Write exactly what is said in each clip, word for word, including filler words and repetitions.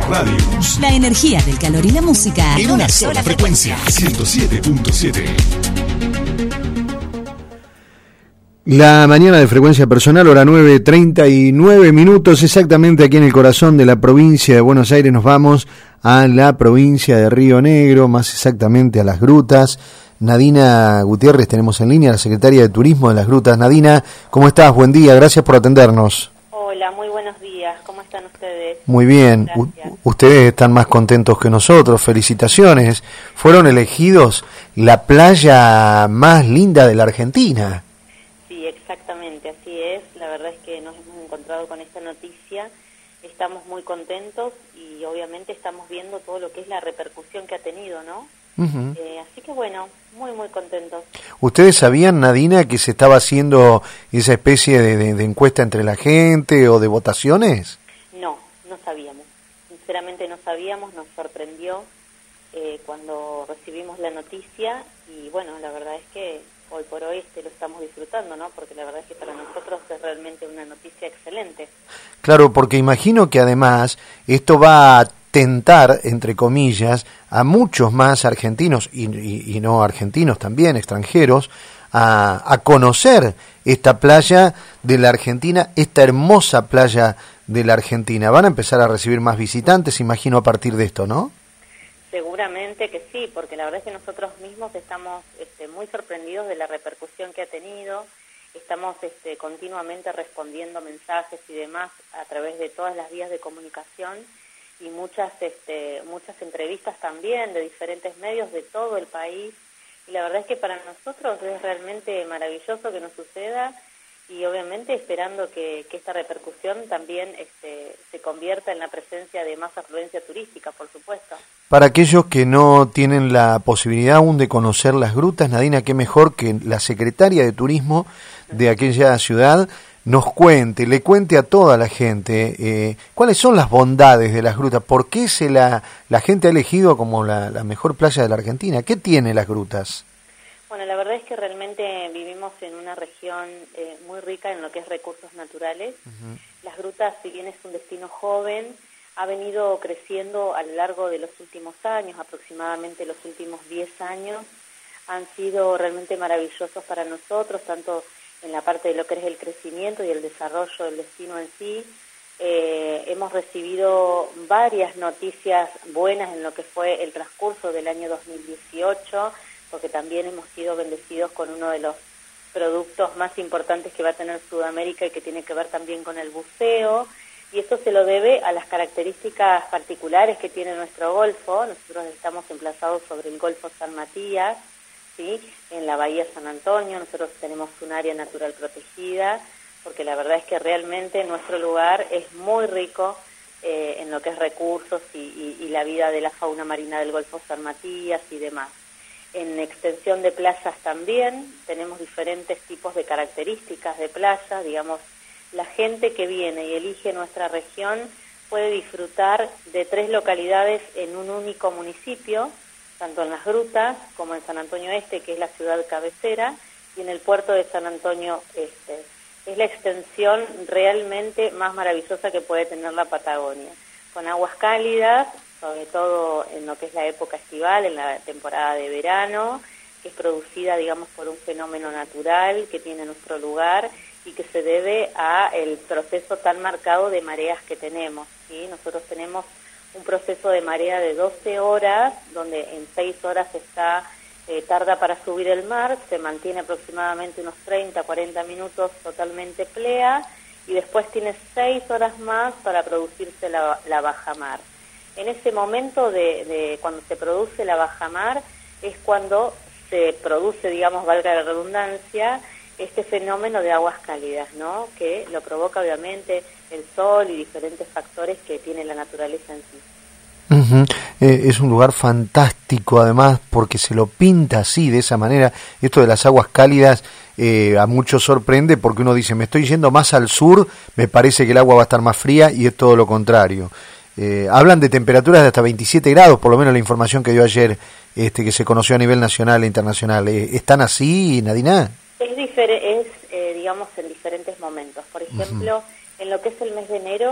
radios. La energía del calor y la música en una sola frecuencia. ciento siete punto siete. La mañana de Frecuencia Personal, hora nueve, treinta y nueve minutos, exactamente aquí en el corazón de la provincia de Buenos Aires. Nos vamos a la provincia de Río Negro, más exactamente a Las Grutas. Nadina Gutiérrez tenemos en línea, la secretaria de Turismo de Las Grutas. Nadina, ¿cómo estás? Buen día, gracias por atendernos. Hola, muy buenos días, ¿cómo están ustedes? Muy bien, U- ustedes están más contentos que nosotros, felicitaciones. Fueron elegidos la playa más linda de la Argentina. Sí, exactamente, así es. La verdad es que nos hemos encontrado con esta noticia, estamos muy contentos y obviamente estamos viendo todo lo que es la repercusión que ha tenido, ¿no? Uh-huh. Eh, así que bueno, muy muy contentos. ¿Ustedes sabían, Nadina, que se estaba haciendo esa especie de, de, de encuesta entre la gente o de votaciones? No, no sabíamos. Sinceramente no sabíamos, nos sorprendió eh, cuando recibimos la noticia y bueno, la verdad es que hoy por hoy este lo estamos disfrutando, ¿no? Porque la verdad es que para nosotros es realmente una noticia excelente. Claro, porque imagino que además esto va a tentar, entre comillas, a muchos más argentinos y, y, y no argentinos también, extranjeros, a, a conocer esta playa de la Argentina, esta hermosa playa de la Argentina. Van a empezar a recibir más visitantes, imagino, a partir de esto, ¿no? Seguramente que sí, porque la verdad es que nosotros mismos estamos este, muy sorprendidos de la repercusión que ha tenido. Estamos este, continuamente respondiendo mensajes y demás a través de todas las vías de comunicación y muchas este, muchas entrevistas también de diferentes medios de todo el país. Y la verdad es que para nosotros es realmente maravilloso que nos suceda y obviamente esperando que, que esta repercusión también este, se convierta en la presencia de más afluencia turística, por supuesto. Para aquellos que no tienen la posibilidad aún de conocer Las Grutas, Nadina, qué mejor que la secretaria de Turismo de aquella ciudad nos cuente, le cuente a toda la gente eh, cuáles son las bondades de Las Grutas, por qué se la, la gente ha elegido como la, la mejor playa de la Argentina, ¿qué tiene Las Grutas? Bueno, la verdad es que realmente vivimos en una región eh, muy rica en lo que es recursos naturales. Uh-huh. Las Grutas, si bien es un destino joven, ha venido creciendo a lo largo de los últimos años, aproximadamente los últimos diez años, han sido realmente maravillosos para nosotros, tanto en la parte de lo que es el crecimiento y el desarrollo del destino en sí. Eh, hemos recibido varias noticias buenas en lo que fue el transcurso del año dos mil dieciocho, porque también hemos sido bendecidos con uno de los productos más importantes que va a tener Sudamérica y que tiene que ver también con el buceo, y esto se lo debe a las características particulares que tiene nuestro golfo. Nosotros estamos emplazados sobre el Golfo San Matías, ¿sí? En la Bahía San Antonio. Nosotros tenemos un área natural protegida, porque la verdad es que realmente nuestro lugar es muy rico eh, en lo que es recursos y, y, y la vida de la fauna marina del Golfo San Matías y demás. En extensión de playas también tenemos diferentes tipos de características de playa, digamos, la gente que viene y elige nuestra región puede disfrutar de tres localidades en un único municipio, tanto en Las Grutas como en San Antonio Este, que es la ciudad cabecera, y en el puerto de San Antonio Este. Es la extensión realmente más maravillosa que puede tener la Patagonia, con aguas cálidas, sobre todo en lo que es la época estival, en la temporada de verano, que es producida, digamos, por un fenómeno natural que tiene nuestro lugar y que se debe a el proceso tan marcado de mareas que tenemos, ¿sí? Nosotros tenemos un proceso de marea de doce horas, donde en seis horas está eh, tarda para subir el mar, se mantiene aproximadamente unos treinta, cuarenta minutos totalmente plea, y después tiene seis horas más para producirse la, la bajamar. En ese momento de, de cuando se produce la bajamar es cuando se produce, digamos, valga la redundancia, este fenómeno de aguas cálidas, ¿no? Que lo provoca obviamente el sol y diferentes factores que tiene la naturaleza en sí. Uh-huh. Eh, es un lugar fantástico además porque se lo pinta así, de esa manera. Esto de las aguas cálidas eh, a muchos sorprende porque uno dice, me estoy yendo más al sur, me parece que el agua va a estar más fría, y es todo lo contrario. Eh, hablan de temperaturas de hasta veintisiete grados, por lo menos la información que dio ayer, este, que se conoció a nivel nacional e internacional. Eh, ¿Están así, Nadina? Es, difer- es eh, digamos, en diferentes momentos. Por ejemplo, uh-huh. en lo que es el mes de enero,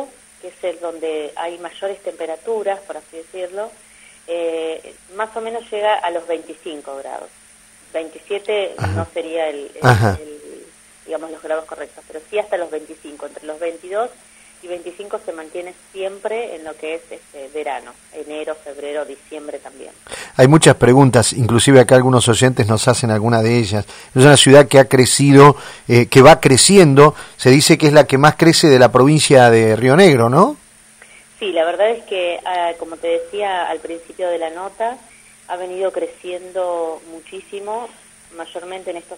que es el donde hay mayores temperaturas, por así decirlo, eh, más o menos llega a los veinticinco grados. veintisiete Ajá. no sería el, el, el, digamos, los grados correctos, pero sí hasta los veinticinco. Entre los veintidós y veinticinco se mantiene siempre en lo que es este verano, enero, febrero, diciembre también. Hay muchas preguntas, inclusive acá algunos oyentes nos hacen alguna de ellas. Es una ciudad que ha crecido, eh, que va creciendo, se dice que es la que más crece de la provincia de Río Negro, ¿no? Sí, la verdad es que, uh, como te decía al principio de la nota, ha venido creciendo muchísimo, mayormente en estos